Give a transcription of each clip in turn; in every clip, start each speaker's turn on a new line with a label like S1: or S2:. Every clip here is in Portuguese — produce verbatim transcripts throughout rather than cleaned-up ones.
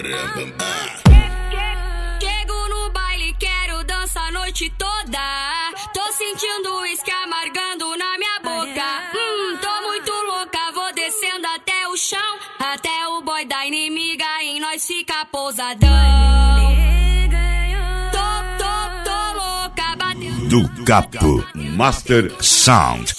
S1: Chego no baile, quero dançar a noite toda. Tô sentindo uísque amargando na minha boca. Hum, tô muito louca, vou descendo até o chão. Até o boy da inimiga em nós fica pousadão. Tô, tô, tô louca, batendo.
S2: Do Capo Master Sound.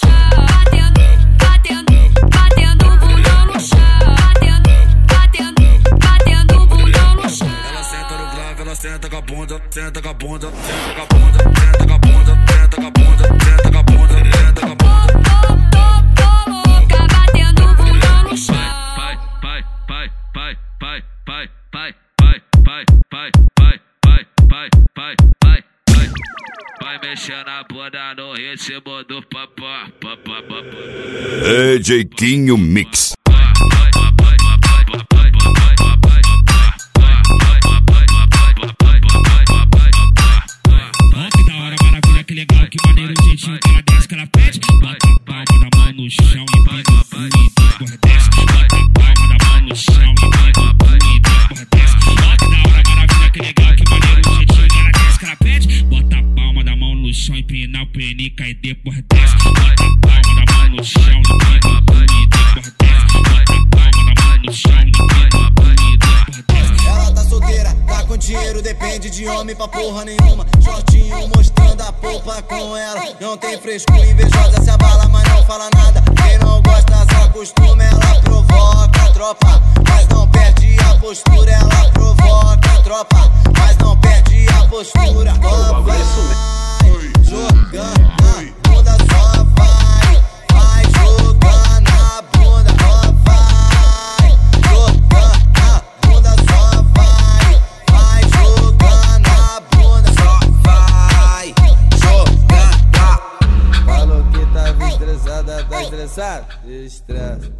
S3: Senta com a bunda, senta com a bunda, senta com a bunda, senta com a bunda, senta com a bunda, senta com a bunda, senta com a bunda.
S1: Tô, tô, tô louca, batendo bundão no chão.
S3: Pai, pai, pai, pai, pai, pai, pai, pai, pai, pai, pai, pai, pai, pai, pai, pai. Vai mexer na bunda no ritmo do papá, papá, papá.
S2: D J Quinho Mix.
S4: Que legal, que maneiro o jeitinho que ela desce, que ela pede. Bota a palma da mão no chão e pega o cu e depois desce. Bota a palma da mão no chão e pega o cu e depois desce. Ó que da hora, maravilha, que legal, que maneiro o jeitinho que ela desce, que ela pede. Bota a palma da mão no chão e empina o penica e depois desce. Bota a palma da mão no chão e pega o cu e depois desce. Bota a palma da mão no chão e pega o cu e depois desce.
S5: Ela tá solteira, tá com dinheiro, depende de homem pra porra nenhuma. Shortinho mostrando a polpa com ela. Não tem frescura, invejosa se abala, mas não fala nada. Quem não gosta se acostuma, ela provoca a tropa, mas não perde a postura. Ela provoca a tropa, mas não perde a postura. Ó, vai jogando na bunda, só vai, vai jogando na bunda, ó, vai jogando na bunda, só vai, vai jogando na bunda, só vai jogar. Falou que tava estressada, tá estressada? Desestressa.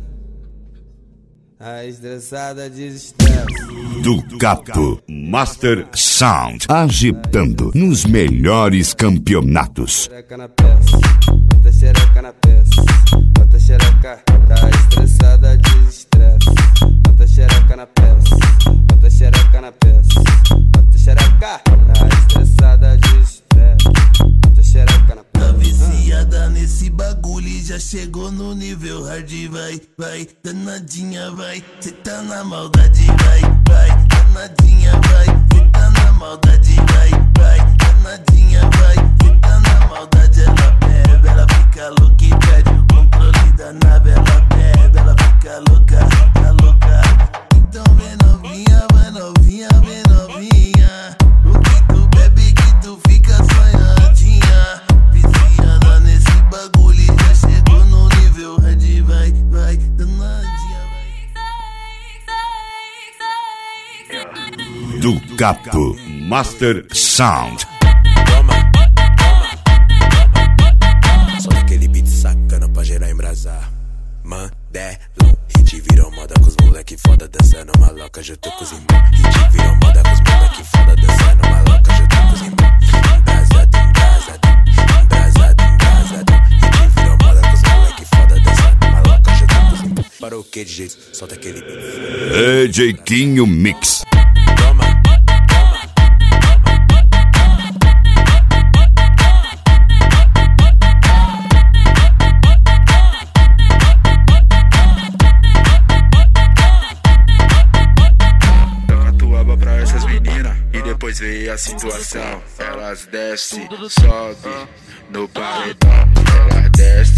S5: A estressada desestressa.
S2: Do Capo Master Sound. Agitando nos melhores campeonatos.
S5: Xereca na peça, bota xereca na peça, bota xereca, tá estressada, desestressa. Bota xereca na peça, bota xereca na peça, bota xereca, tá estressada, desestressa. Bota xereca na peça.
S6: Tá viciada nesse bagulho e já chegou no nível hard, vai, vai, danadinha, vai, cê tá na maldade, vai, vai, danadinha, vai, cê tá na maldade, vai, vai, danadinha, vai, cê tá na maldade, ela bebe, ela fica louca e pede o controle da nave, ela bebe, ela fica louca, fica louca. Então vem novinha, vai novinha, vem novinha, o que tu bebe que tu fica sonhadinha, viciada nesse bagulho e já chegou no nível hard, vai, vai, danadinha, vai.
S2: Do Capo Master Sound.
S7: Só aquele beat sacana pra gerar embrasar. Mandelão, hit virou moda com os moleque foda dançando maloca junto com os irmãos. Hit virou moda com os moleque foda dançando maloca junto com os irmãos. Embrasado, embrasado, embrasado, embrasado. Hit virou moda com os moleque foda dançando maloca junto com os irmãos. Para o que de jeito, solta aquele beat.
S2: D J Quinho Mix.
S3: Depois veio a situação, elas desce, sobe no paredão, elas desce,